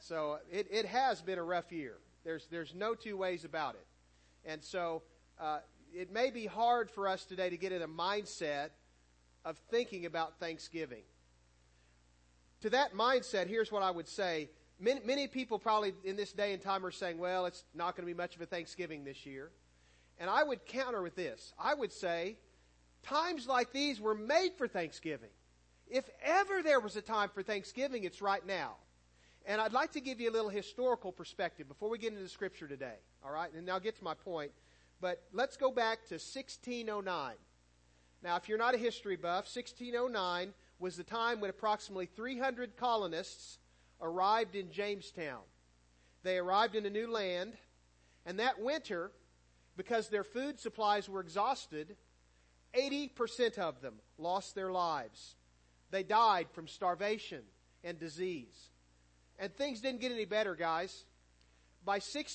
So it has been a rough year. There's no two ways about it. And so it may be hard for us today to get in a mindset of thinking about Thanksgiving. To that mindset, here's what I would say. Many people probably in this day and time are saying, well, it's not going to be much of a Thanksgiving this year. And I would counter with this. I would say, times like these were made for Thanksgiving. If ever there was a time for Thanksgiving, it's right now. And I'd like to give you a little historical perspective before we get into the Scripture today. All right? And I'll get to my point. But let's go back to 1609. Now, if you're not a history buff, 1609 was the time when approximately 300 colonists arrived in Jamestown. They arrived in a new land, and that winter, because their food supplies were exhausted, 80% of them lost their lives. They died from starvation and disease. And things didn't get any better, guys. By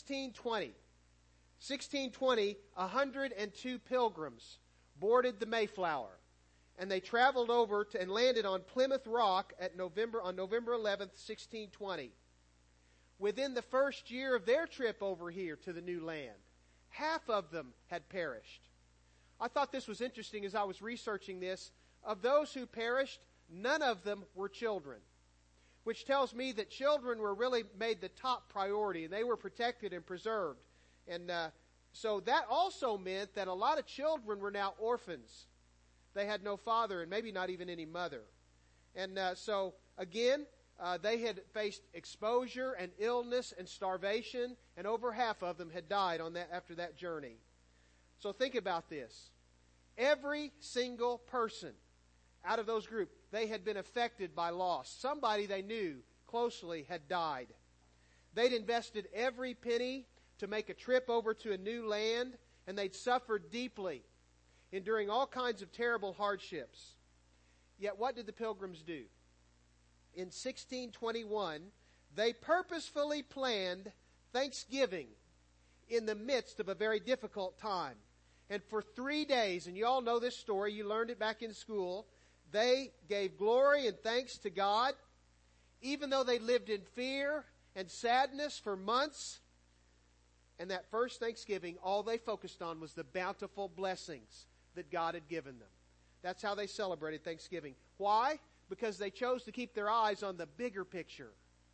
1620, 102 pilgrims boarded the Mayflower, and they traveled over and landed on Plymouth Rock on November 11th, 1620. Within the first year of their trip over here to the new land, half of them had perished. I thought this was interesting as I was researching this. Of those who perished, none of them were children, which tells me that children were really made the top priority, and they were protected and preserved. And so that also meant that a lot of children were now orphans. They had no father and maybe not even any mother. And so, again, they had faced exposure and illness and starvation, and over half of them had died after that journey. So think about this. Every single person out of those groups, they had been affected by loss. Somebody they knew closely had died. They'd invested every penny to make a trip over to a new land, and they'd suffered deeply, enduring all kinds of terrible hardships. Yet what did the Pilgrims do? In 1621, they purposefully planned Thanksgiving in the midst of a very difficult time. And for 3 days, and you all know this story, you learned it back in school, they gave glory and thanks to God. Even though they lived in fear and sadness for months, and that first Thanksgiving, all they focused on was the bountiful blessings that God had given them. That's how they celebrated Thanksgiving. Why? Because they chose to keep their eyes on the bigger picture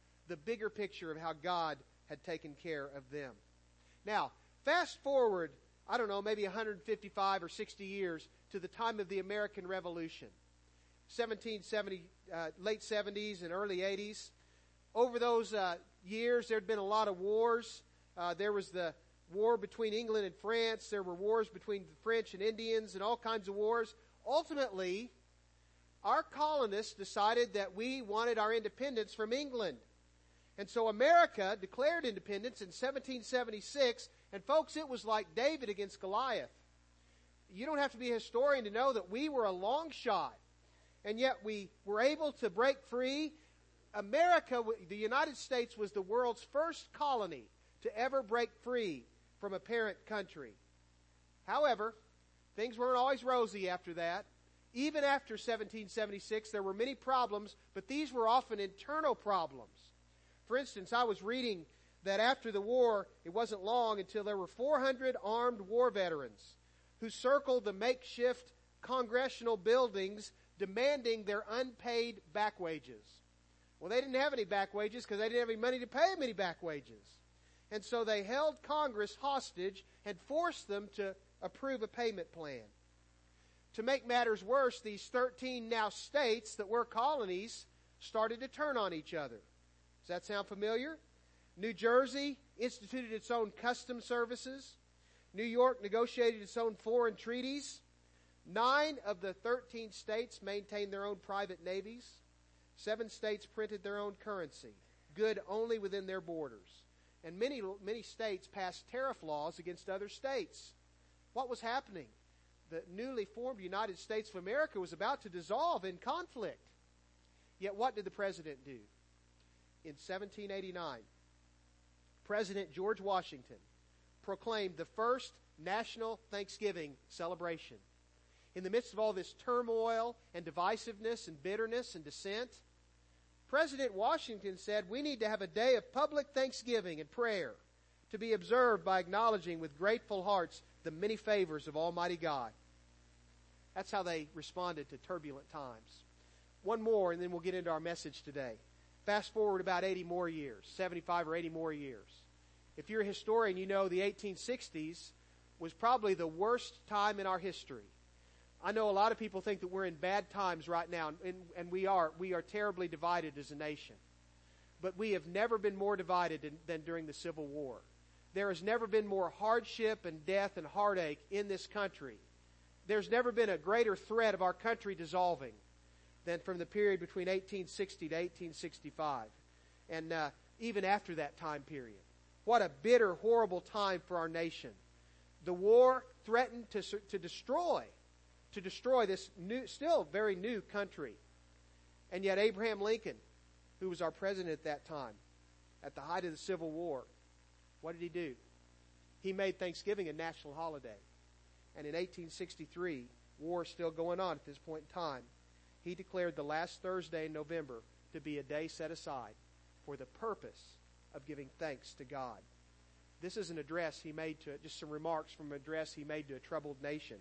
of how God had taken care of them. Now, fast forward, I don't know, maybe 155 or 60 years to the time of the American Revolution. 1770, late 70s and early 80s. Over those years, there had been a lot of wars. There was the war between England and France. There were wars between the French and Indians and all kinds of wars. Ultimately, our colonists decided that we wanted our independence from England. And so America declared independence in 1776. And folks, it was like David against Goliath. You don't have to be a historian to know that we were a long shot. And yet we were able to break free. America, the United States, was the world's first colony to ever break free from a parent country. However, things weren't always rosy after that. Even after 1776, there were many problems, but these were often internal problems. For instance, I was reading that after the war, it wasn't long until there were 400 armed war veterans who circled the makeshift congressional buildings demanding their unpaid back wages. Well, they didn't have any back wages because they didn't have any money to pay them any back wages. And so they held Congress hostage and forced them to approve a payment plan. To make matters worse, these 13 now states that were colonies started to turn on each other. Does that sound familiar? New Jersey instituted its own customs services. New York negotiated its own foreign treaties. 9 of the 13 states maintained their own private navies. 7 states printed their own currency, good only within their borders. And many states passed tariff laws against other states. What was happening? The newly formed United States of America was about to dissolve in conflict. Yet what did the president do? In 1789, President George Washington proclaimed the first national Thanksgiving celebration. In the midst of all this turmoil and divisiveness and bitterness and dissent, President Washington said we need to have a day of public thanksgiving and prayer to be observed by acknowledging with grateful hearts the many favors of Almighty God. That's how they responded to turbulent times. One more, and then we'll get into our message today. Fast forward about 80 more years, 75 or 80 more years. If you're a historian, you know the 1860s was probably the worst time in our history. I know a lot of people think that we're in bad times right now, and we are. We are terribly divided as a nation. But we have never been more divided than during the Civil War. There has never been more hardship and death and heartache in this country. There's never been a greater threat of our country dissolving than from the period between 1860 to 1865. And even after that time period. What a bitter, horrible time for our nation. The war threatened to destroy this new, still very new country. And yet Abraham Lincoln, who was our president at that time, at the height of the Civil War, what did he do? He made Thanksgiving a national holiday. And in 1863, war is still going on at this point in time, he declared the last Thursday in November to be a day set aside for the purpose of giving thanks to God. This is an address he made to, just some remarks from an address he made to a troubled nation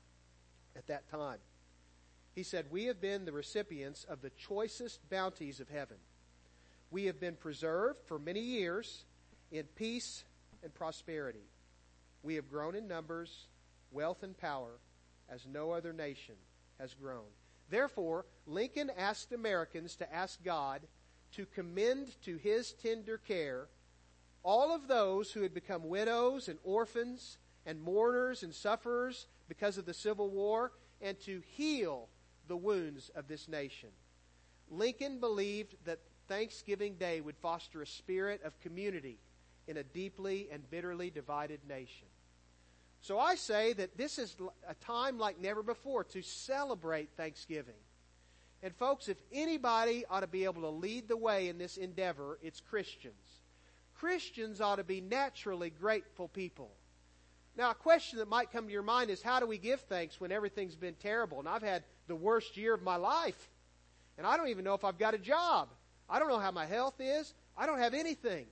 at that time. He said, "We have been the recipients of the choicest bounties of heaven. We have been preserved for many years in peace and prosperity. We have grown in numbers, wealth, and power as no other nation has grown." Therefore, Lincoln asked Americans to ask God to commend to His tender care all of those who had become widows and orphans and mourners and sufferers because of the Civil War, and to heal the wounds of this nation. Lincoln believed that Thanksgiving Day would foster a spirit of community in a deeply and bitterly divided nation. So I say that this is a time like never before to celebrate Thanksgiving. And folks, if anybody ought to be able to lead the way in this endeavor, it's Christians. Christians ought to be naturally grateful people. Now, a question that might come to your mind is, how do we give thanks when everything's been terrible? And I've had the worst year of my life. And I don't even know if I've got a job. I don't know how my health is. I don't have anything.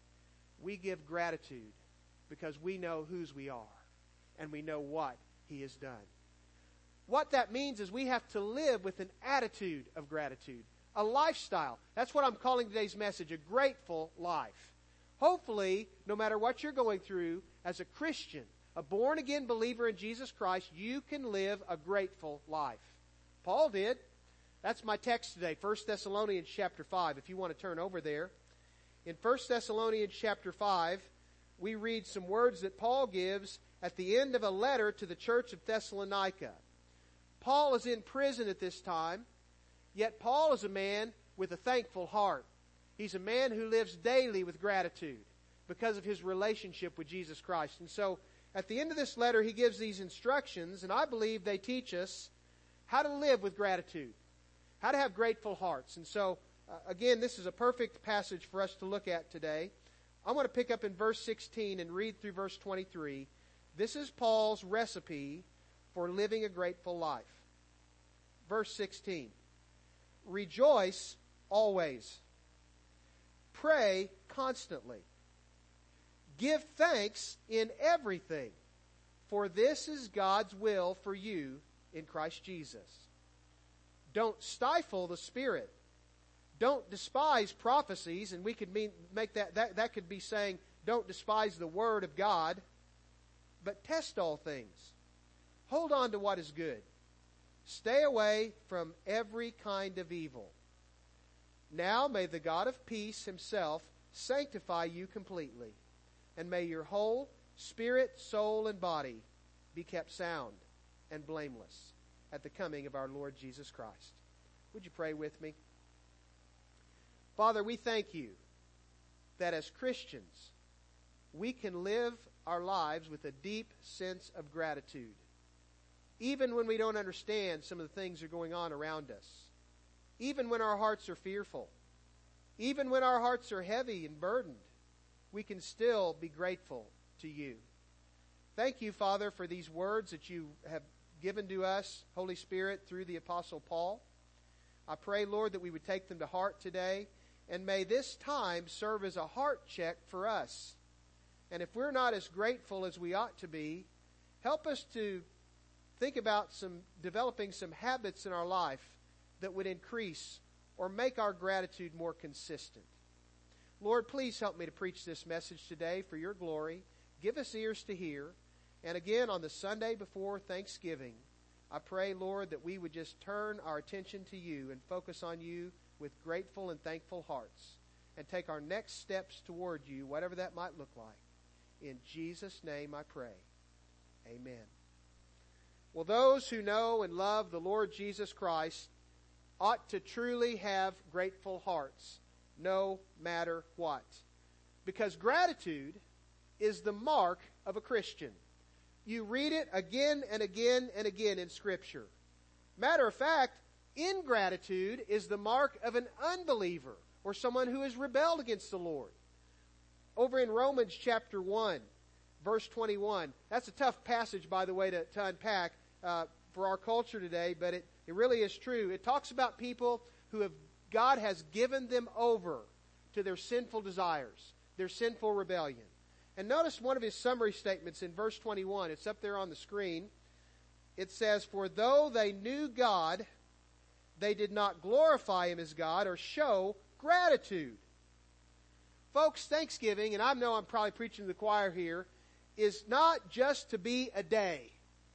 We give gratitude because we know whose we are. And we know what He has done. What that means is we have to live with an attitude of gratitude. A lifestyle. That's what I'm calling today's message, a grateful life. Hopefully, no matter what you're going through, as a Christian, a born-again believer in Jesus Christ, you can live a grateful life. Paul did. That's my text today, 1 Thessalonians chapter 5, if you want to turn over there. In 1 Thessalonians chapter 5, we read some words that Paul gives at the end of a letter to the church of Thessalonica. Paul is in prison at this time, yet Paul is a man with a thankful heart. He's a man who lives daily with gratitude because of his relationship with Jesus Christ. And so, at the end of this letter, he gives these instructions, and I believe they teach us how to live with gratitude, how to have grateful hearts. And so, again, this is a perfect passage for us to look at today. I want to pick up in verse 16 and read through verse 23. This is Paul's recipe for living a grateful life. Verse 16. Rejoice always. Pray constantly. Give thanks in everything, for this is God's will for you in Christ Jesus. Don't stifle the Spirit. Don't despise prophecies, and we could make that could be saying, don't despise the Word of God, but test all things. Hold on to what is good. Stay away from every kind of evil. Now may the God of peace Himself sanctify you completely, and may your whole spirit, soul, and body be kept sound and blameless at the coming of our Lord Jesus Christ. Would you pray with me? Father, we thank You that as Christians, we can live our lives with a deep sense of gratitude, even when we don't understand some of the things that are going on around us, even when our hearts are fearful, even when our hearts are heavy and burdened, we can still be grateful to You. Thank You, Father, for these words that You have given to us, Holy Spirit, through the Apostle Paul. I pray, Lord, that we would take them to heart today, and may this time serve as a heart check for us. And if we're not as grateful as we ought to be, help us to think about developing some habits in our life that would increase or make our gratitude more consistent. Lord, please help me to preach this message today for your glory. Give us ears to hear. And again, on the Sunday before Thanksgiving, I pray, Lord, that we would just turn our attention to you and focus on you with grateful and thankful hearts and take our next steps toward you, whatever that might look like. In Jesus' name I pray. Amen. Well, those who know and love the Lord Jesus Christ ought to truly have grateful hearts, no matter what. Because gratitude is the mark of a Christian. You read it again and again and again in Scripture. Matter of fact, ingratitude is the mark of an unbeliever or someone who has rebelled against the Lord. Over in Romans chapter 1, verse 21. That's a tough passage, by the way, to unpack for our culture today, but it really is true. It talks about people God has given them over to their sinful desires, their sinful rebellion. And notice one of his summary statements in verse 21. It's up there on the screen. It says, "For though they knew God, they did not glorify Him as God or show gratitude." Folks, Thanksgiving, and I know I'm probably preaching to the choir here, is not just to be a day.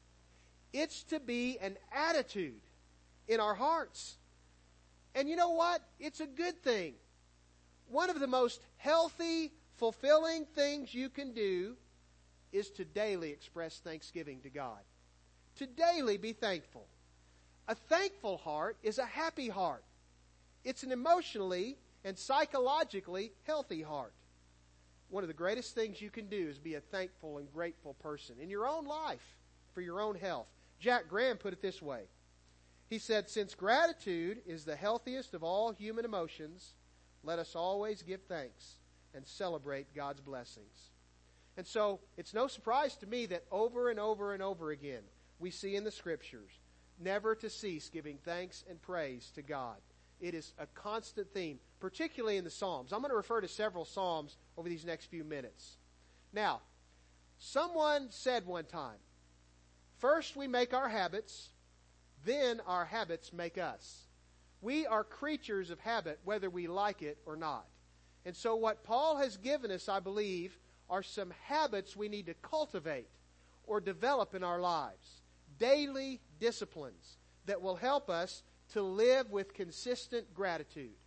It's to be an attitude in our hearts. And you know what? It's a good thing. One of the most healthy, fulfilling things you can do is to daily express thanksgiving to God. To daily be thankful. A thankful heart is a happy heart. It's an emotionally and psychologically healthy heart. One of the greatest things you can do is be a thankful and grateful person in your own life for your own health. Jack Graham put it this way. He said, "Since gratitude is the healthiest of all human emotions, let us always give thanks and celebrate God's blessings." And so, it's no surprise to me that over and over and over again, we see in the Scriptures, never to cease giving thanks and praise to God. It is a constant theme, particularly in the Psalms. I'm going to refer to several Psalms over these next few minutes. Now, someone said one time, first we make our habits, then our habits make us. We are creatures of habit, whether we like it or not. And so what Paul has given us, I believe, are some habits we need to cultivate or develop in our lives. Daily disciplines that will help us to live with consistent gratitude.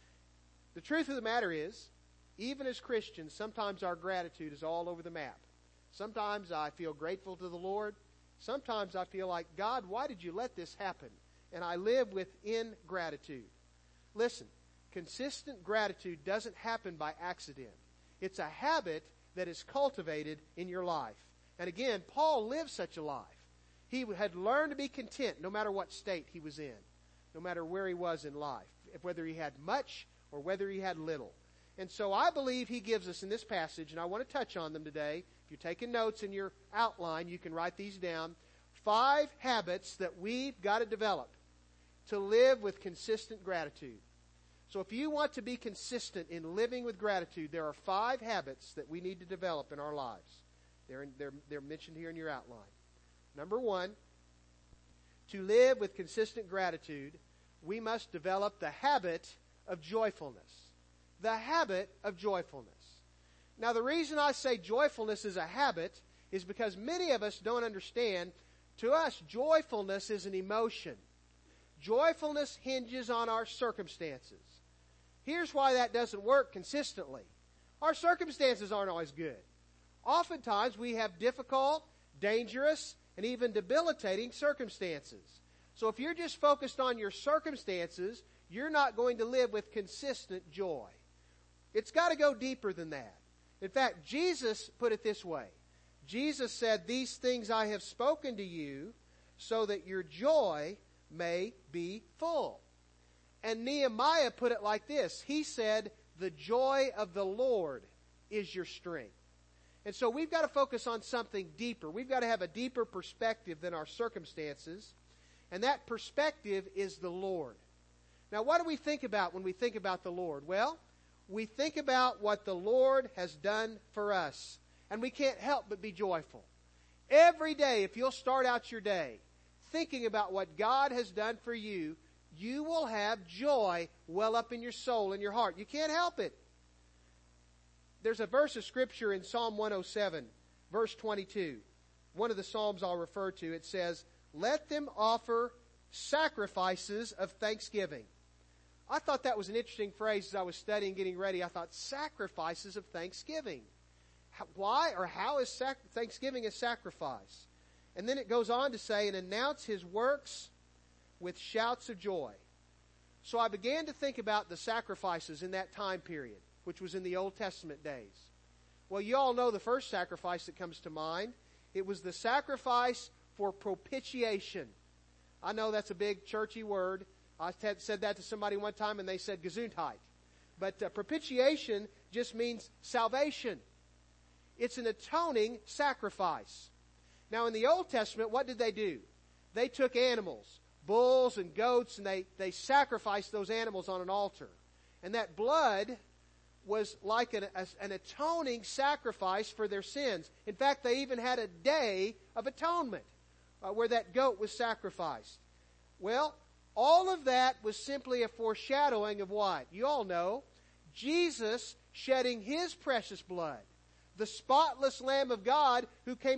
The truth of the matter is, even as Christians, sometimes our gratitude is all over the map. Sometimes I feel grateful to the Lord. Sometimes I feel like, God, why did you let this happen? And I live with ingratitude. Listen, consistent gratitude doesn't happen by accident. It's a habit that is cultivated in your life. And again, Paul lived such a life. He had learned to be content no matter what state he was in, no matter where he was in life, whether he had much or whether he had little. And so I believe he gives us in this passage, and I want to touch on them today. If you're taking notes in your outline, you can write these down. 5 habits that we've got to develop to live with consistent gratitude. So if you want to be consistent in living with gratitude, there are 5 habits that we need to develop in our lives. They're mentioned here in your outline. Number 1, to live with consistent gratitude, we must develop the habit of joyfulness. The habit of joyfulness. Now, the reason I say joyfulness is a habit is because many of us don't understand. To us, joyfulness is an emotion. Joyfulness hinges on our circumstances. Here's why that doesn't work consistently. Our circumstances aren't always good. Oftentimes, we have difficult, dangerous, and even debilitating circumstances. So if you're just focused on your circumstances, you're not going to live with consistent joy. It's got to go deeper than that. In fact, Jesus put it this way. Jesus said, "These things I have spoken to you so that your joy may be full." And Nehemiah put it like this. He said, "The joy of the Lord is your strength." And so we've got to focus on something deeper. We've got to have a deeper perspective than our circumstances. And that perspective is the Lord. Now, what do we think about when we think about the Lord? Well, we think about what the Lord has done for us. And we can't help but be joyful. Every day, if you'll start out your day thinking about what God has done for you, you will have joy well up in your soul and your heart. You can't help it. There's a verse of Scripture in Psalm 107, verse 22. One of the Psalms I'll refer to. It says, "Let them offer sacrifices of thanksgiving." I thought that was an interesting phrase as I was studying, getting ready. I thought, sacrifices of thanksgiving. Why or how is thanksgiving a sacrifice? And then it goes on to say, "And announce His works with shouts of joy." So I began to think about the sacrifices in that time period, which was in the Old Testament days. Well, you all know the first sacrifice that comes to mind. It was the sacrifice for propitiation. I know that's a big churchy word. I said that to somebody one time and they said Gesundheit. But propitiation just means salvation. It's an atoning sacrifice. Now in the Old Testament, what did they do? They took animals, bulls and goats, and they sacrificed those animals on an altar. And that blood was like an atoning sacrifice for their sins. In fact, they even had a day of atonement where that goat was sacrificed. Well, all of that was simply a foreshadowing of what? You all know, Jesus shedding His precious blood. The spotless Lamb of God who came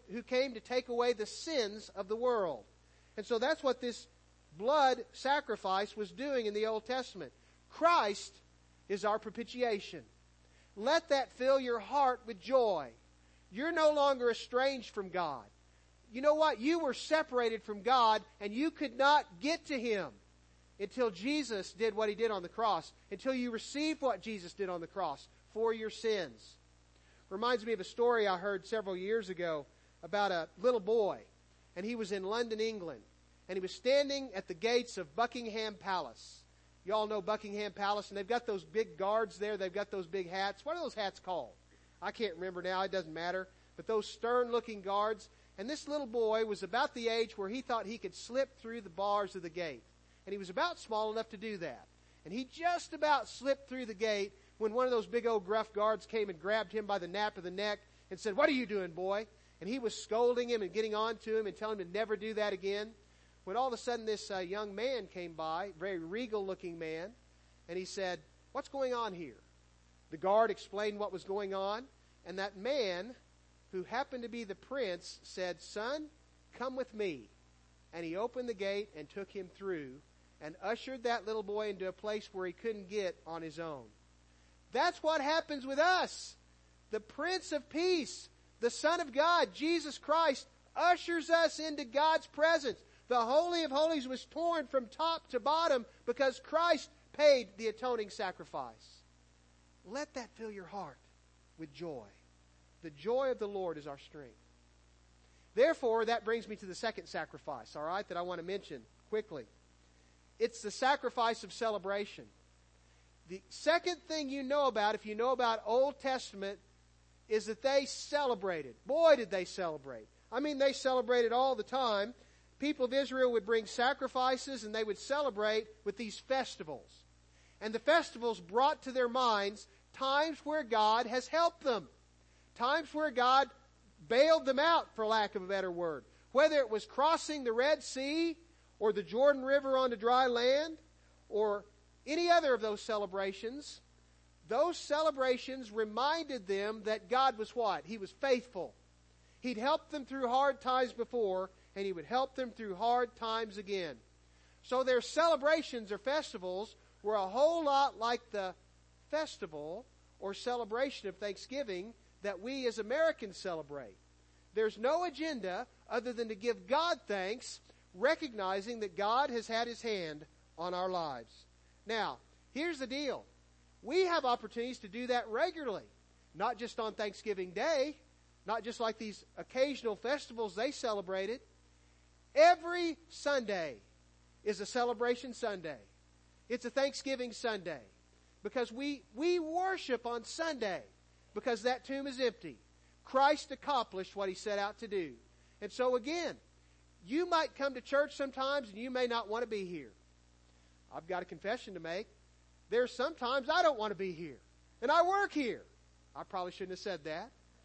to take away the sins of the world. And so that's what this blood sacrifice was doing in the Old Testament. Christ is our propitiation. Let that fill your heart with joy. You're no longer estranged from God. You know what? You were separated from God and you could not get to Him until Jesus did what He did on the cross. Until you received what Jesus did on the cross for your sins. Reminds me of a story I heard several years ago about a little boy. And he was in London, England. And he was standing at the gates of Buckingham Palace. You all know Buckingham Palace, and they've got those big guards there. They've got those big hats. What are those hats called? I can't remember now. It doesn't matter. But those stern-looking guards. And this little boy was about the age where he thought he could slip through the bars of the gate. And he was about small enough to do that. And he just about slipped through the gate when one of those big old gruff guards came and grabbed him by the nape of the neck and said, "What are you doing, boy?" And he was scolding him and getting on to him and telling him to never do that again. When all of a sudden this young man came by, very regal-looking man, and he said, "What's going on here?" The guard explained what was going on, and that man, who happened to be the prince, said, "Son, come with me." And he opened the gate and took him through and ushered that little boy into a place where he couldn't get on his own. That's what happens with us. The Prince of Peace, the Son of God, Jesus Christ, ushers us into God's presence. The Holy of Holies was torn from top to bottom because Christ paid the atoning sacrifice. Let that fill your heart with joy. The joy of the Lord is our strength. Therefore, that brings me to the second sacrifice, all right, that I want to mention quickly. It's the sacrifice of celebration. The second thing you know about, if you know about Old Testament, is that they celebrated. Boy, did they celebrate. I mean, they celebrated all the time. People of Israel would bring sacrifices and they would celebrate with these festivals. And the festivals brought to their minds times where God has helped them. Times where God bailed them out, for lack of a better word. Whether it was crossing the Red Sea or the Jordan River onto dry land or any other of those celebrations reminded them that God was what? He was faithful. He'd helped them through hard times before, and He would help them through hard times again. So their celebrations or festivals were a whole lot like the festival or celebration of Thanksgiving that we as Americans celebrate. There's no agenda other than to give God thanks, recognizing that God has had His hand on our lives. Now, here's the deal. We have opportunities to do that regularly. Not just on Thanksgiving Day, not just like these occasional festivals they celebrated. Every Sunday is a celebration Sunday. It's a Thanksgiving Sunday. Because we worship on Sunday. Because that tomb is empty. Christ accomplished what He set out to do. And so again, you might come to church sometimes and you may not want to be here. I've got a confession to make. There's sometimes I don't want to be here. And I work here. I probably shouldn't have said that.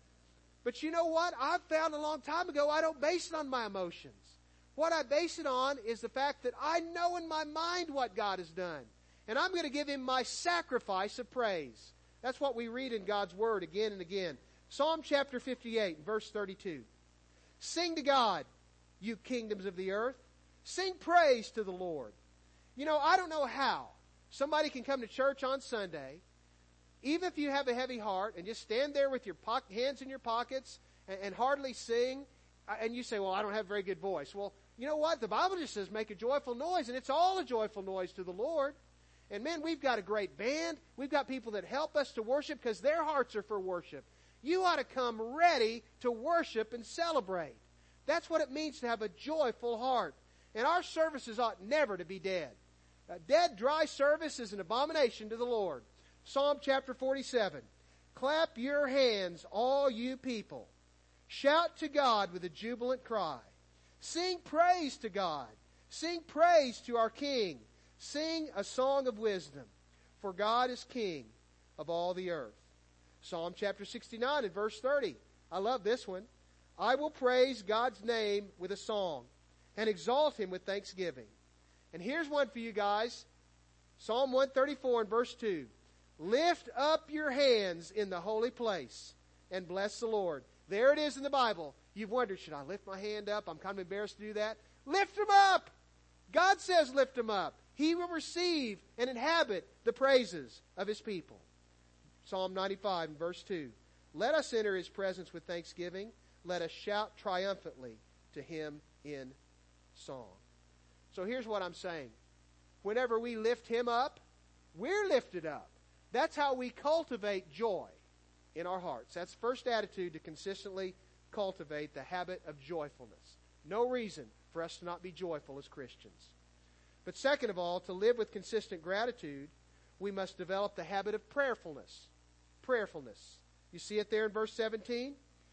But you know what? I found a long time ago I don't base it on my emotions. What I base it on is the fact that I know in my mind what God has done. And I'm going to give Him my sacrifice of praise. That's what we read in God's Word again and again. Psalm chapter 58, verse 32. Sing to God, you kingdoms of the earth. Sing praise to the Lord. You know, I don't know how somebody can come to church on Sunday, even if you have a heavy heart, and just stand there with your hands in your pockets and hardly sing, and you say, well, I don't have a very good voice. Well, you know what? The Bible just says make a joyful noise, and it's all a joyful noise to the Lord. And man, we've got a great band. We've got people that help us to worship because their hearts are for worship. You ought to come ready to worship and celebrate. That's what it means to have a joyful heart. And our services ought never to be dead. A dead, dry service is an abomination to the Lord. Psalm chapter 47. Clap your hands, all you people. Shout to God with a jubilant cry. Sing praise to God. Sing praise to our King. Sing a song of wisdom. For God is King of all the earth. Psalm chapter 69 and verse 30. I love this one. I will praise God's name with a song and exalt Him with thanksgiving. And here's one for you guys. Psalm 134 and verse 2. Lift up your hands in the holy place and bless the Lord. There it is in the Bible. You've wondered, should I lift my hand up? I'm kind of embarrassed to do that. Lift them up. God says lift them up. He will receive and inhabit the praises of His people. Psalm 95 and verse 2. Let us enter His presence with thanksgiving. Let us shout triumphantly to Him in song. So here's what I'm saying. Whenever we lift Him up, we're lifted up. That's how we cultivate joy in our hearts. That's the first attitude to consistently cultivate the habit of joyfulness. No reason for us to not be joyful as Christians. But second of all, to live with consistent gratitude, we must develop the habit of prayerfulness. Prayerfulness. You see it there in verse 17?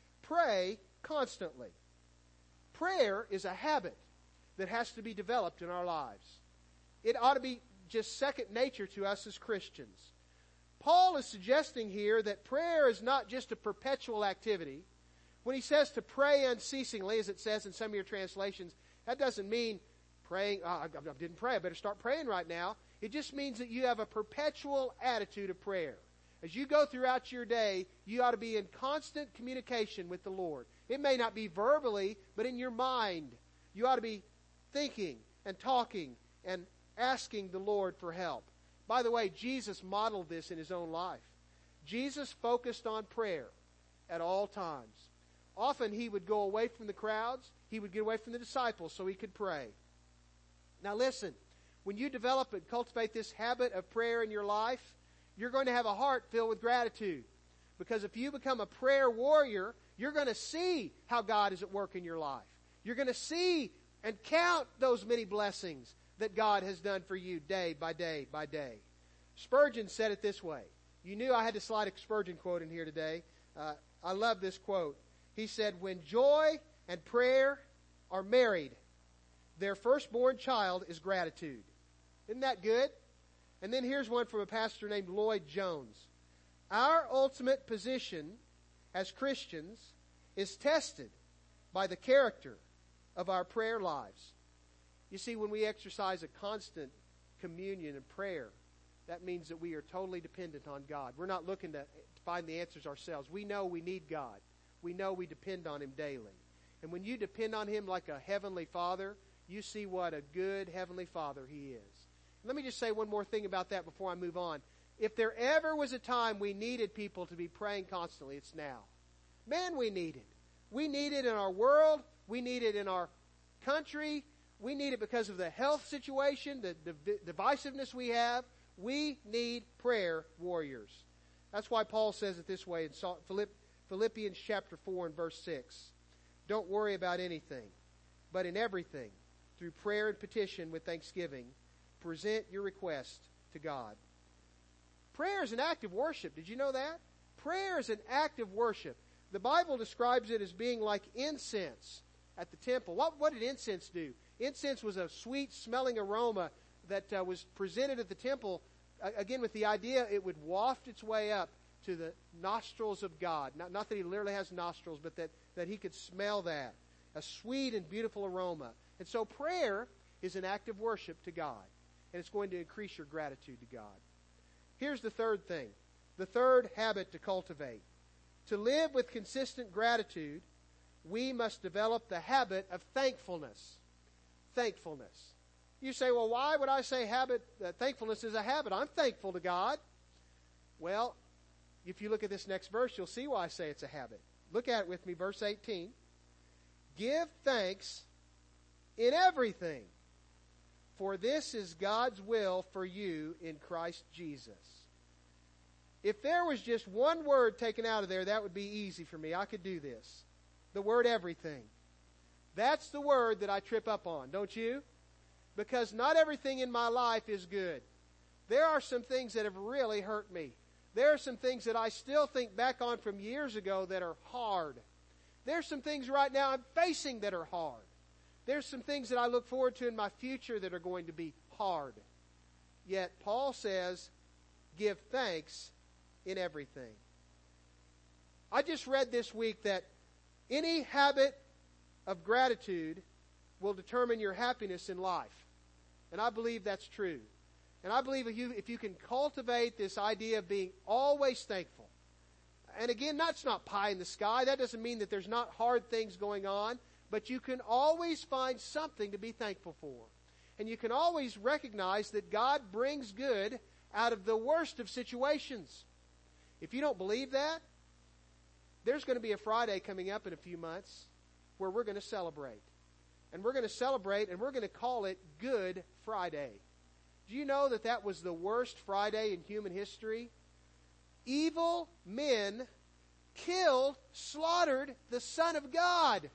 Pray constantly. Prayer is a habit that has to be developed in our lives. It ought to be just second nature to us as Christians. Paul is suggesting here that prayer is not just a perpetual activity. When he says to pray unceasingly, as it says in some of your translations, that doesn't mean praying, I didn't pray, I better start praying right now. It just means that you have a perpetual attitude of prayer. As you go throughout your day, you ought to be in constant communication with the Lord. It may not be verbally, but in your mind. You ought to be thinking and talking and asking the Lord for help. By the way, Jesus modeled this in His own life. Jesus focused on prayer at all times. Often He would go away from the crowds. He would get away from the disciples so He could pray. Now listen, when you develop and cultivate this habit of prayer in your life, you're going to have a heart filled with gratitude. Because if you become a prayer warrior, you're going to see how God is at work in your life. You're going to see and count those many blessings that God has done for you day by day by day. Spurgeon said it this way. You knew I had to slide a Spurgeon quote in here today. I love this quote. He said, when joy and prayer are married, their firstborn child is gratitude. Isn't that good? And then here's one from a pastor named Lloyd Jones. Our ultimate position as Christians is tested by the character of our prayer lives. You see, when we exercise a constant communion and prayer, that means that we are totally dependent on God. We're not looking to find the answers ourselves. We know we need God. We know we depend on Him daily. And when you depend on Him like a heavenly Father, you see what a good heavenly Father He is. Let me just say one more thing about that before I move on. If there ever was a time we needed people to be praying constantly, it's now. Man, we need it. We need it in our world. We need it in our country. We need it because of the health situation, the divisiveness we have. We need prayer warriors. That's why Paul says it this way in Philippians chapter 4 and verse 6. Don't worry about anything, but in everything, through prayer and petition with thanksgiving, present your request to God. Prayer is an act of worship. Did you know that? Prayer is an act of worship. The Bible describes it as being like incense at the temple. What did incense do? Incense was a sweet-smelling aroma that was presented at the temple, again with the idea it would waft its way up to the nostrils of God. Not that he literally has nostrils, but that he could smell that. A sweet and beautiful aroma. And so prayer is an act of worship to God. And it's going to increase your gratitude to God. Here's the third thing. The third habit to cultivate. To live with consistent gratitude, we must develop the habit of thankfulness. Thankfulness. You say, well, why would I say thankfulness is a habit? I'm thankful to God. Well, if you look at this next verse, you'll see why I say it's a habit. Look at it with me, verse 18. Give thanks in everything, for this is God's will for you in Christ Jesus. If there was just one word taken out of there, that would be easy for me. I could do this. The word everything. That's the word that I trip up on, don't you? Because not everything in my life is good. There are some things that have really hurt me. There are some things that I still think back on from years ago that are hard. There's some things right now I'm facing that are hard. There's some things that I look forward to in my future that are going to be hard. Yet Paul says, give thanks in everything. I just read this week that any habit of gratitude will determine your happiness in life. And I believe that's true. And I believe if you can cultivate this idea of being always thankful. And again, that's not pie in the sky. That doesn't mean that there's not hard things going on. But you can always find something to be thankful for. And you can always recognize that God brings good out of the worst of situations. If you don't believe that, there's going to be a Friday coming up in a few months where we're going to celebrate. And we're going to celebrate and we're going to call it Good Friday. Do you know that that was the worst Friday in human history? Evil men killed, slaughtered the Son of God.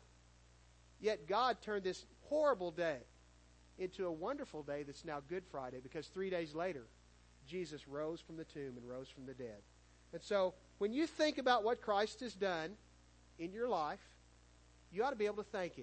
Yet God turned this horrible day into a wonderful day that's now Good Friday, because 3 days later, Jesus rose from the tomb and rose from the dead. And so, when you think about what Christ has done in your life, you ought to be able to thank Him,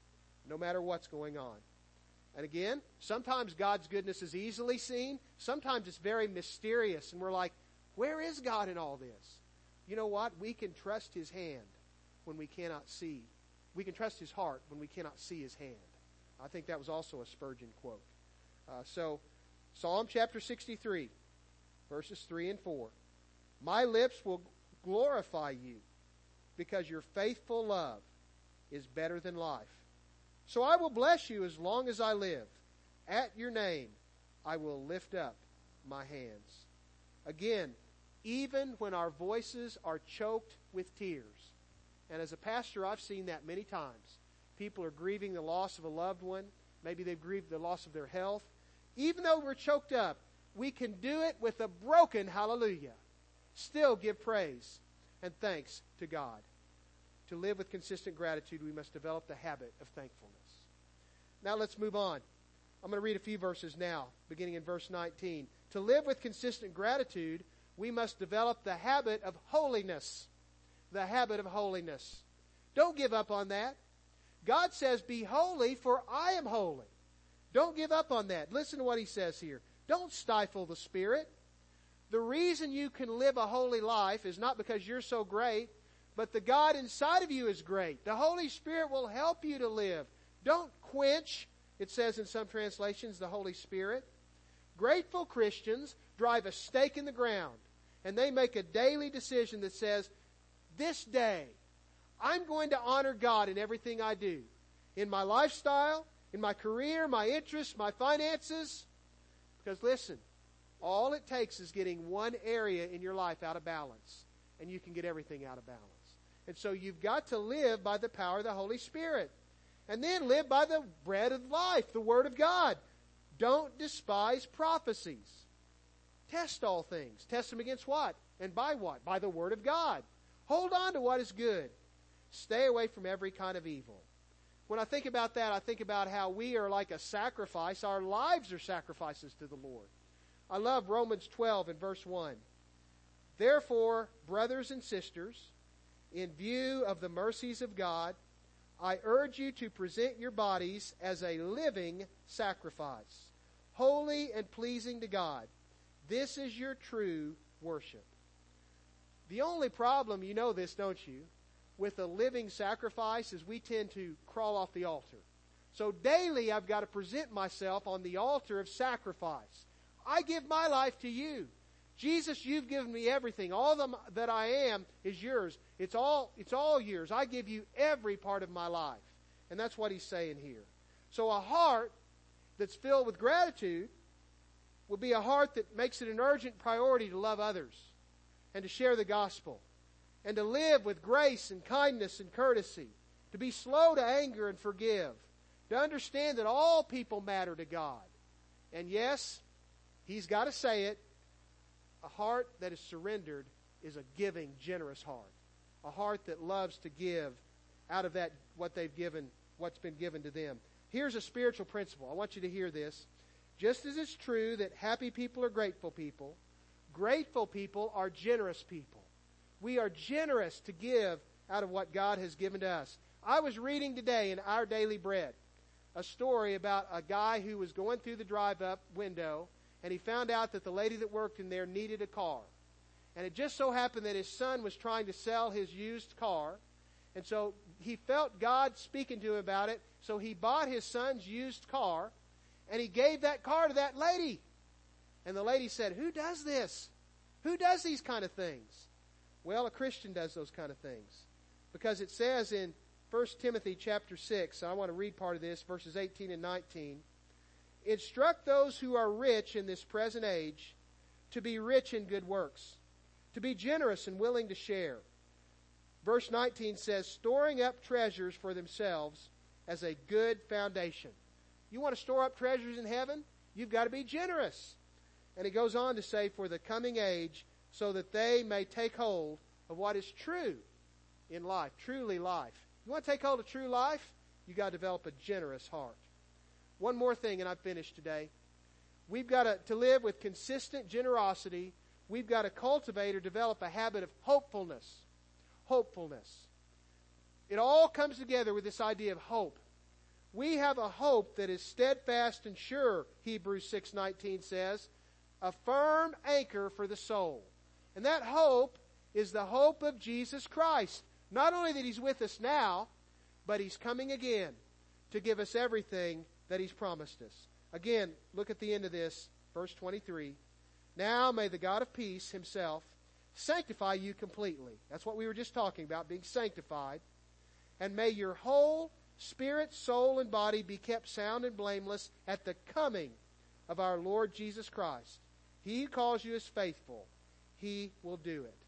no matter what's going on. And again, sometimes God's goodness is easily seen. Sometimes it's very mysterious, and we're like, where is God in all this? You know what? We can trust His hand when we cannot see. We can trust His heart when we cannot see His hand. I think that was also a Spurgeon quote. So, Psalm chapter 63, verses 3 and 4. My lips will glorify you, because your faithful love is better than life. So I will bless you as long as I live. At your name I will lift up my hands. Again, even when our voices are choked with tears. And as a pastor, I've seen that many times. People are grieving the loss of a loved one. Maybe they've grieved the loss of their health. Even though we're choked up, we can do it with a broken hallelujah. Still give praise and thanks to God. To live with consistent gratitude, we must develop the habit of thankfulness. Now let's move on. I'm going to read a few verses now, beginning in verse 19. To live with consistent gratitude, we must develop the habit of holiness. The habit of holiness. Don't give up on that. God says, be holy, for I am holy. Don't give up on that. Listen to what He says here. Don't stifle the Spirit. The reason you can live a holy life is not because you're so great, but the God inside of you is great. The Holy Spirit will help you to live. Don't quench, it says in some translations, the Holy Spirit. Grateful Christians drive a stake in the ground, and they make a daily decision that says, this day, I'm going to honor God in everything I do. In my lifestyle, in my career, my interests, my finances. Because listen, all it takes is getting one area in your life out of balance, and you can get everything out of balance. And so you've got to live by the power of the Holy Spirit. And then live by the bread of life, the Word of God. Don't despise prophecies. Test all things. Test them against what? And by what? By the Word of God. Hold on to what is good. Stay away from every kind of evil. When I think about that, I think about how we are like a sacrifice. Our lives are sacrifices to the Lord. I love Romans 12 and verse 1. Therefore, brothers and sisters, in view of the mercies of God, I urge you to present your bodies as a living sacrifice, holy and pleasing to God. This is your true worship. The only problem, you know this, don't you, with a living sacrifice is we tend to crawl off the altar. So daily I've got to present myself on the altar of sacrifice. I give my life to you. Jesus, you've given me everything. All that I am is yours. It's all yours. I give you every part of my life. And that's what he's saying here. So a heart that's filled with gratitude will be a heart that makes it an urgent priority to love others and to share the gospel and to live with grace and kindness and courtesy, to be slow to anger and forgive, to understand that all people matter to God. And yes, he's got to say it, a heart that is surrendered is a giving, generous heart. A heart that loves to give out of that what they've given, what's been given to them. Here's a spiritual principle. I want you to hear this. Just as it's true that happy people are grateful people are generous people. We are generous to give out of what God has given to us. I was reading today in Our Daily Bread a story about a guy who was going through the drive-up window, and he found out that the lady that worked in there needed a car. And it just so happened that his son was trying to sell his used car, and so he felt God speaking to him about it, so he bought his son's used car, and he gave that car to that lady. And the lady said, "Who does this? Who does these kind of things?" Well, a Christian does those kind of things. Because it says in 1 Timothy chapter 6, I want to read part of this, verses 18 and 19. Instruct those who are rich in this present age to be rich in good works, to be generous and willing to share. Verse 19 says, storing up treasures for themselves as a good foundation. You want to store up treasures in heaven? You've got to be generous. And it goes on to say, for the coming age, so that they may take hold of what is true in life, truly life. You want to take hold of true life? You've got to develop a generous heart. One more thing, and I've finished today. We've got to live with consistent generosity. We've got to cultivate or develop a habit of hopefulness. Hopefulness. It all comes together with this idea of hope. We have a hope that is steadfast and sure, Hebrews 6:19 says, a firm anchor for the soul. And that hope is the hope of Jesus Christ. Not only that He's with us now, but He's coming again to give us everything that He's promised us. Again, look at the end of this, verse 23. Now may the God of peace Himself sanctify you completely. That's what we were just talking about, being sanctified. And may your whole spirit, soul, and body be kept sound and blameless at the coming of our Lord Jesus Christ. He who calls you is faithful. He will do it.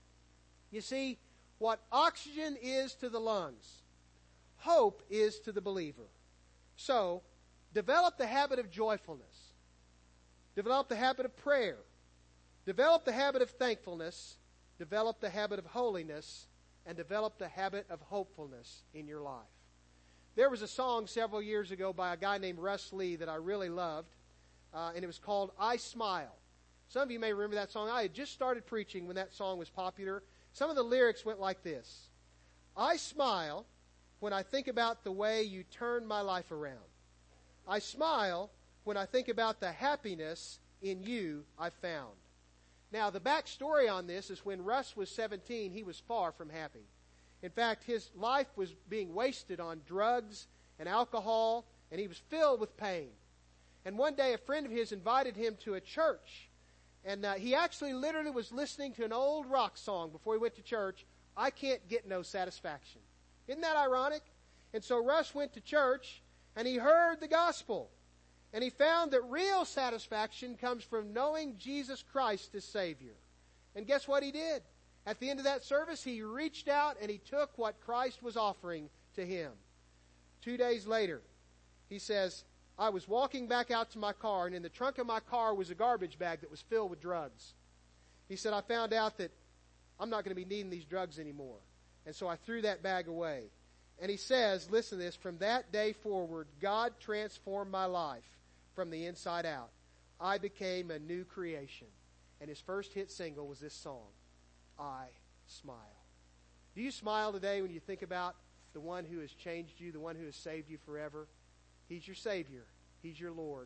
You see, what oxygen is to the lungs, hope is to the believer. So, develop the habit of joyfulness. Develop the habit of prayer. Develop the habit of thankfulness. Develop the habit of holiness. And develop the habit of hopefulness in your life. There was a song several years ago by a guy named Russ Lee that I really loved. And it was called I Smile. Some of you may remember that song. I had just started preaching when that song was popular. Some of the lyrics went like this. I smile when I think about the way you turned my life around. I smile when I think about the happiness in you I found. Now, the backstory on this is when Russ was 17, he was far from happy. In fact, his life was being wasted on drugs and alcohol, and he was filled with pain. And one day, a friend of his invited him to a church. And he actually literally was listening to an old rock song before he went to church. I can't get no satisfaction. Isn't that ironic? And so Russ went to church, and he heard the gospel. And he found that real satisfaction comes from knowing Jesus Christ as Savior. And guess what he did? At the end of that service, he reached out and he took what Christ was offering to him. 2 days later, he says, I was walking back out to my car, and in the trunk of my car was a garbage bag that was filled with drugs. He said, I found out that I'm not going to be needing these drugs anymore. And so I threw that bag away. And he says, listen to this, from that day forward, God transformed my life from the inside out. I became a new creation. And his first hit single was this song, I Smile. Do you smile today when you think about the one who has changed you, the one who has saved you forever? He's your Savior. He's your Lord.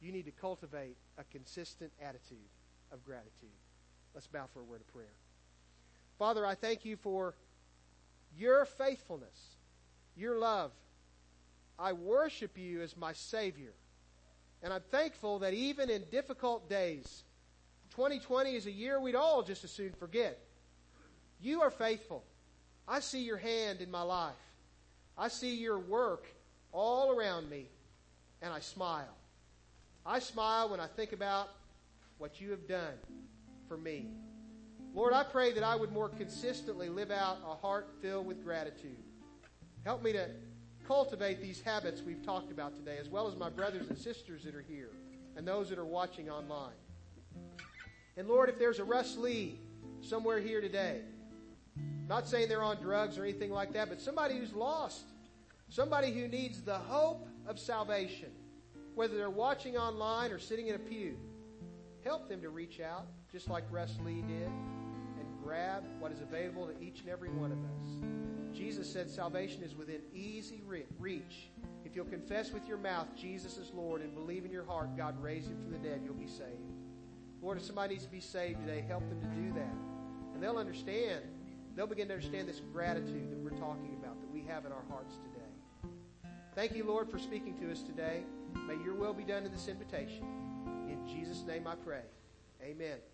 You need to cultivate a consistent attitude of gratitude. Let's bow for a word of prayer. Father, I thank you for your faithfulness, your love. I worship you as my Savior. And I'm thankful that even in difficult days, 2020 is a year we'd all just as soon forget. You are faithful. I see your hand in my life. I see your work all around me, and I smile. I smile when I think about what you have done for me. Lord, I pray that I would more consistently live out a heart filled with gratitude. Help me to cultivate these habits we've talked about today, as well as my brothers and sisters that are here and those that are watching online. And Lord, if there's a Russ Lee somewhere here today, not saying they're on drugs or anything like that, but somebody who's lost, somebody who needs the hope of salvation, whether they're watching online or sitting in a pew, help them to reach out, just like Russ Lee did, and grab what is available to each and every one of us. Jesus said salvation is within easy reach. If you'll confess with your mouth Jesus is Lord and believe in your heart God raised him from the dead, you'll be saved. Lord, if somebody needs to be saved today, help them to do that. And they'll understand. They'll begin to understand this gratitude that we're talking about, that we have in our hearts today. Thank you, Lord, for speaking to us today. May your will be done in this invitation. In Jesus' name I pray. Amen.